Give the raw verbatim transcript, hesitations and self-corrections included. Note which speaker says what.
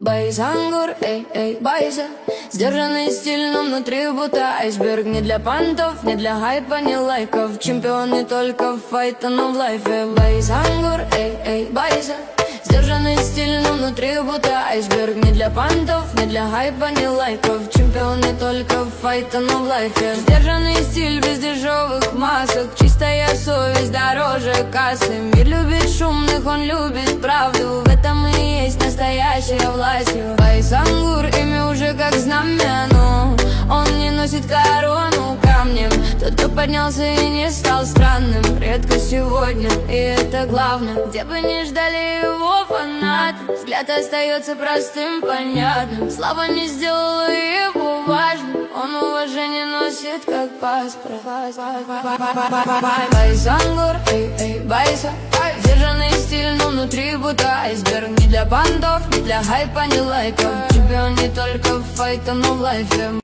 Speaker 1: Байсангур, эй, эй, байса. Сдержанный стиль, но внутри будто айсберг. Не для пантов, не для хайпа, не лайков. Чемпион не только в файта, но в лайфе. Байсангур, эй, эй, байса. Сдержанный стиль, но внутри будто айсберг. Не для пантов, не для хайпа, не лайков. Чемпион не только в файта, но в лайфе. Сдержанный стиль без дешевых масок. Чистая совесть дороже кассы. Мир любит шумных, он любит правду. В этом и есть настоящая власть. Байсангур, имя уже как знамя, но он не носит корону камнем. Тот, кто поднялся и не стал странным. Редко сегодня, и это главное. Где бы ни ждали его фанаты, взгляд остается простым, понятным. Слава не сделала его важным. Он уважение носит как паспорт. Байсангур, эй, эй, байса. Сдержанный стиль, но внутри будто айсберг. Не для бандов, не для хайпа, не лайков. Чемпион не только в файта, но в лайфе.